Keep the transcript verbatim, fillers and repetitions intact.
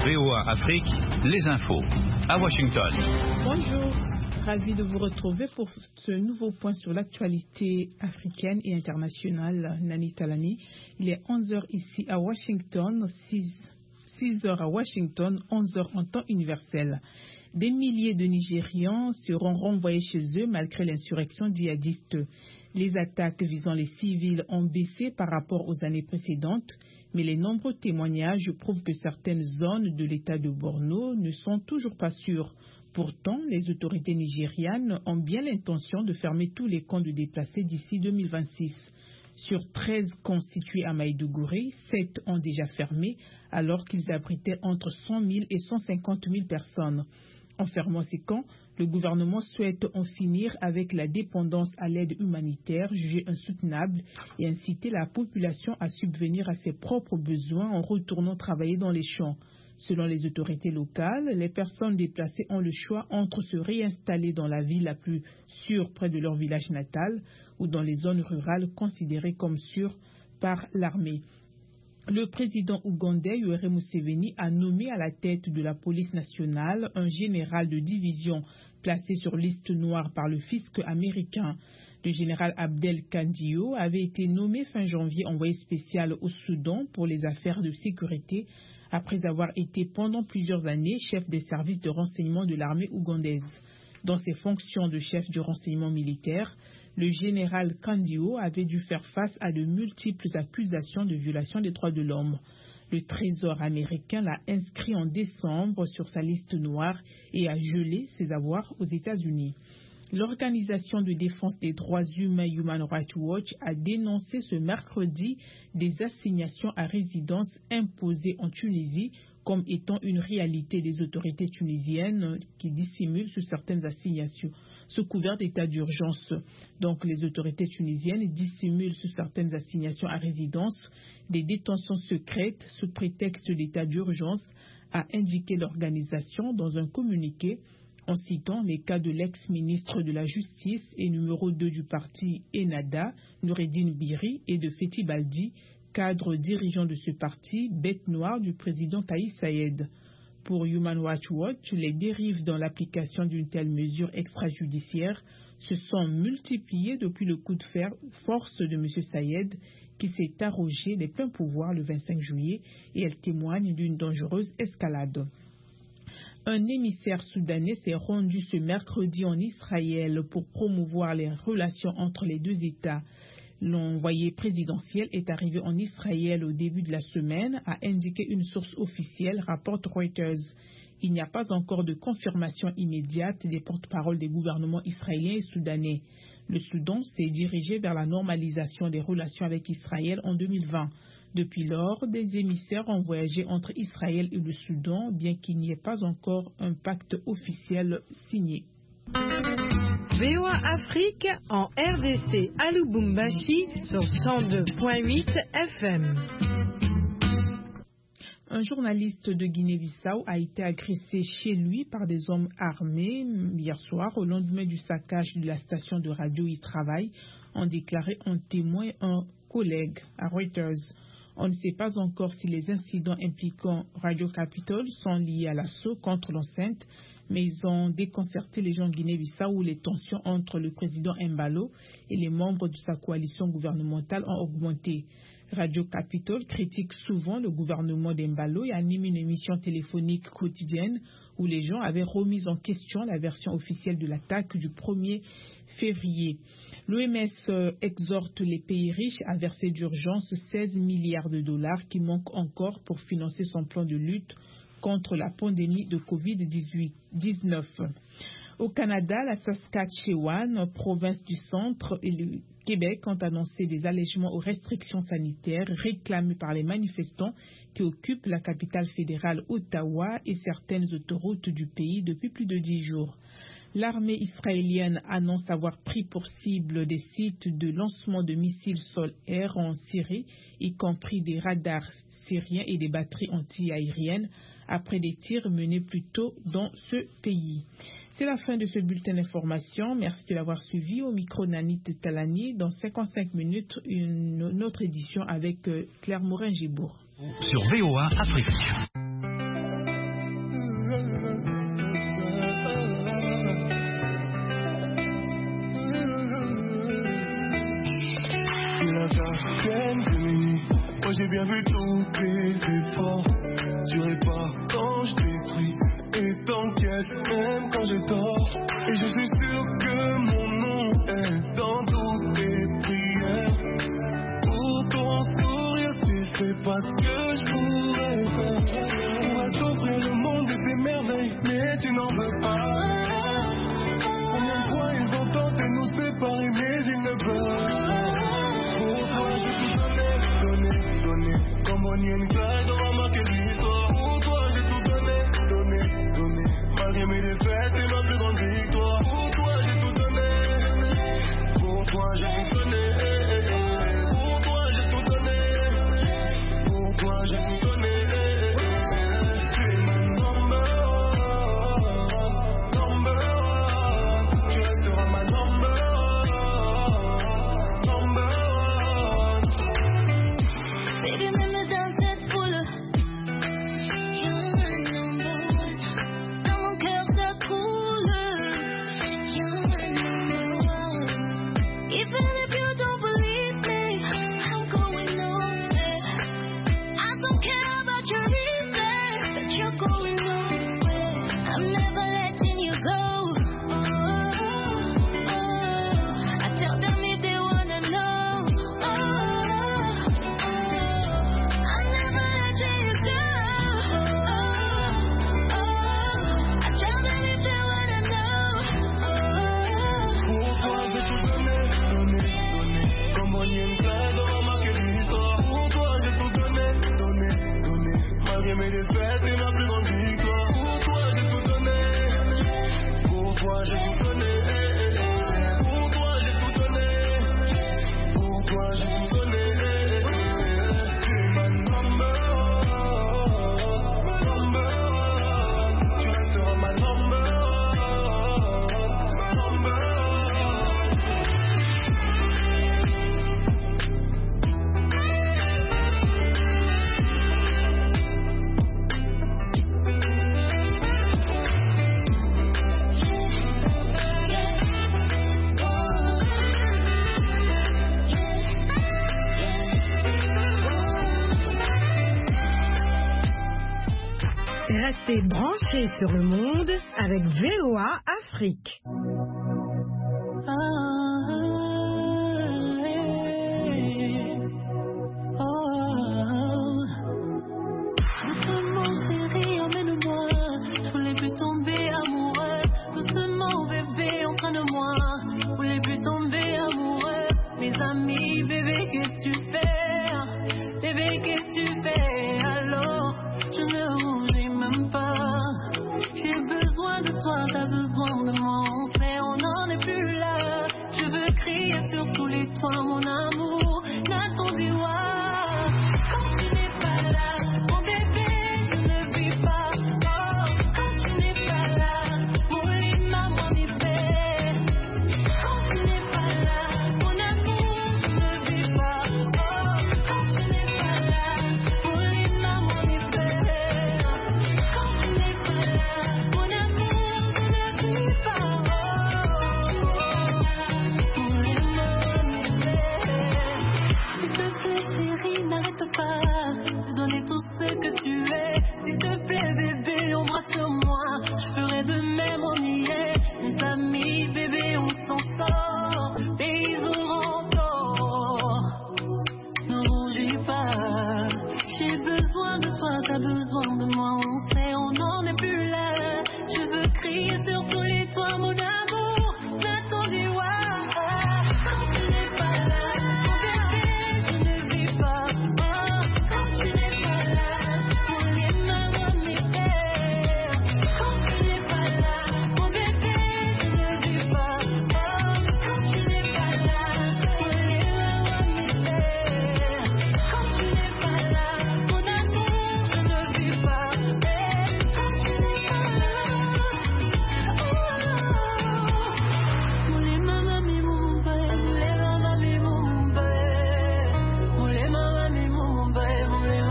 V O A Afrique, les infos. À Washington. Bonjour, ravi de vous retrouver pour ce nouveau point sur l'actualité africaine et internationale. Nani Talani, il est onze heures ici à Washington, six heures à Washington, onze heures en temps universel. Des milliers de Nigérians seront renvoyés chez eux malgré l'insurrection djihadiste. Les attaques visant les civils ont baissé par rapport aux années précédentes, mais les nombreux témoignages prouvent que certaines zones de l'État de Borno ne sont toujours pas sûres. Pourtant, les autorités nigérianes ont bien l'intention de fermer tous les camps de déplacés d'ici deux mille vingt-six. Sur treize camps situés à Maïdougouri, sept ont déjà fermé, alors qu'ils abritaient entre cent mille et cent cinquante mille personnes. En fermant ces camps, le gouvernement souhaite en finir avec la dépendance à l'aide humanitaire jugée insoutenable et inciter la population à subvenir à ses propres besoins en retournant travailler dans les champs. Selon les autorités locales, les personnes déplacées ont le choix entre se réinstaller dans la ville la plus sûre près de leur village natal ou dans les zones rurales considérées comme sûres par l'armée. Le président ougandais Yoweri Museveni a nommé à la tête de la police nationale un général de division placé sur liste noire par le fisc américain. Le général Abdel Kandio avait été nommé fin janvier envoyé spécial au Soudan pour les affaires de sécurité après avoir été pendant plusieurs années chef des services de renseignement de l'armée ougandaise. Dans ses fonctions de chef du renseignement militaire, le général Kandio avait dû faire face à de multiples accusations de violation des droits de l'homme. Le Trésor américain l'a inscrit en décembre sur sa liste noire et a gelé ses avoirs aux États-Unis. L'organisation de défense des droits humains Human Rights Watch a dénoncé ce mercredi des assignations à résidence imposées en Tunisie comme étant une réalité des autorités tunisiennes qui dissimulent sous certaines assignations, sous couvert d'état d'urgence. Donc les autorités tunisiennes dissimulent sous certaines assignations à résidence des détentions secrètes sous prétexte d'état d'urgence, a indiqué l'organisation dans un communiqué en citant les cas de l'ex-ministre de la Justice et numéro deux du parti Ennahda, Noureddine Biri, et de Fethi Baldi, cadre dirigeant de ce parti, bête noire du président Kais Saied. Pour Human Rights Watch, les dérives dans l'application d'une telle mesure extrajudiciaire se sont multipliées depuis le coup de fer force de M. Saied, qui s'est arrogé les pleins pouvoirs le vingt-cinq juillet, et elle témoigne d'une dangereuse escalade. Un émissaire soudanais s'est rendu ce mercredi en Israël pour promouvoir les relations entre les deux États. L'envoyé présidentiel est arrivé en Israël au début de la semaine, a indiqué une source officielle, rapporte Reuters. Il n'y a pas encore de confirmation immédiate des porte-paroles des gouvernements israéliens et soudanais. Le Soudan s'est dirigé vers la normalisation des relations avec Israël en deux mille vingt. Depuis lors, des émissaires ont voyagé entre Israël et le Soudan, bien qu'il n'y ait pas encore un pacte officiel signé. V O A Afrique en R D C à Lubumbashi sur cent deux virgule huit F M. Un journaliste de Guinée-Bissau a été agressé chez lui par des hommes armés hier soir au lendemain du saccage de la station de radio où il travaille, ont déclaré un témoin, un collègue à Reuters. On ne sait pas encore si les incidents impliquant Radio Capitol sont liés à l'assaut contre l'enceinte, mais ils ont déconcerté les gens de Guinée-Bissau où les tensions entre le président Embalo et les membres de sa coalition gouvernementale ont augmenté. Radio Capitol critique souvent le gouvernement d'Embalo et anime une émission téléphonique quotidienne où les gens avaient remis en question la version officielle de l'attaque du premier février. L'O M S exhorte les pays riches à verser d'urgence seize milliards de dollars qui manquent encore pour financer son plan de lutte contre la pandémie de covid dix-neuf. Au Canada, la Saskatchewan, province du centre, et le Québec ont annoncé des allègements aux restrictions sanitaires réclamées par les manifestants qui occupent la capitale fédérale Ottawa et certaines autoroutes du pays depuis plus de dix jours. L'armée israélienne annonce avoir pris pour cible des sites de lancement de missiles sol-air en Syrie, y compris des radars syriens et des batteries anti-aériennes, après des tirs menés plus tôt dans ce pays. C'est la fin de ce bulletin d'information. Merci de l'avoir suivi. Au micro Nanit Talani. Dans cinquante-cinq minutes, une, une autre édition avec Claire Morin-Gibourg. Sur V O A Afrique. La gardienne de mes nuits, moi j'ai bien vu tous tes efforts. Tu répares quand je détruis et t'enquêtes même quand je dors. Et je suis sûr que mon nom est dans toutes tes prières. Pour ton sourire, tu sais pas ce que je pourrais faire. On va t'offrir le monde et ses merveilles, mais tu n'en veux pas. Combien de fois ils ont tenté de nous séparer, mais ils ne peuvent. Pour toi, j'ai tout donné, donné, donné. Comme Bonnie and Clyde, on va marquer l'histoire. Pour toi, j'ai tout donné, donné, donné. Malgré mes défaites, c'est ma plus grande victoire. Pour toi, j'ai tout donné. Pour toi, j'ai tout donné. Pour toi, j'ai tout donné. Pour toi, j'ai tout donné. Tu es ma number one, number one. Tu resteras ma number one, number one. Baby, même dans cette foule, you're my number one. Dans mon cœur ça coule, you're my number one. Even if you don't believe me, I'm going nowhere. I don't care about your reason, but you're going nowhere. I'm never letting you go. Oh, oh, oh. I tell them if they wanna know. Oh, oh, oh. I'm never letting you go. Oh, oh, oh. I tell them if they wanna know. Oh, Pour toi, j'ai tout donné, donné, donné. Comme Bonnie and Clyde, on va marquer l'histoire. Pour toi, j'ai tout donné, donné, donné. Malgré mes défaites, c'est ma plus grande victoire. Pour toi, j'ai tout donné. Pour toi, j'ai tout donné. Pour toi, j'ai tout donné. Pour toi, j'ai tout donné. Tu es ma number one, number one. Tu resteras ma number one, number one. Restez branchés sur le monde avec V O A Afrique. doucement chérie, emmène-moi. Je voulais plus tomber amoureux. Doucement bébé, entraîne-moi. Je voulais plus tomber amoureux. Mes amis, bébé, qu'est-ce que tu fais? Bébé, qu'est-ce que tu fais? Alors, je ne rougis même pas. J'ai besoin de toi, t'as besoin de moi. On sait, on n'en est plus là. Je veux crier sur tous les toits, mon amour. N'attendez voir. Quand tu n'es pas là, mon bébé, je ne vis pas. Oh, quand tu n'es pas là, mon lit m'a moins fait. Quand tu n'es pas là, mon amour, je ne vis pas. Oh, quand tu n'es pas là, mon lit m'a moins fait. Quand tu n'es pas là, mon amour, je ne vis pas. Oh, mon lit m'a fait. S'il te plaît, chérie, n'arrête pas de donner tout ce que tu es. S'il te plaît, bébé, embrasse-moi. Je ferai de même, on y est. Mes amis, bébé, on s'en sort. Et ils auront tort. Ne rougis pas. J'ai besoin de toi, t'as besoin de moi. On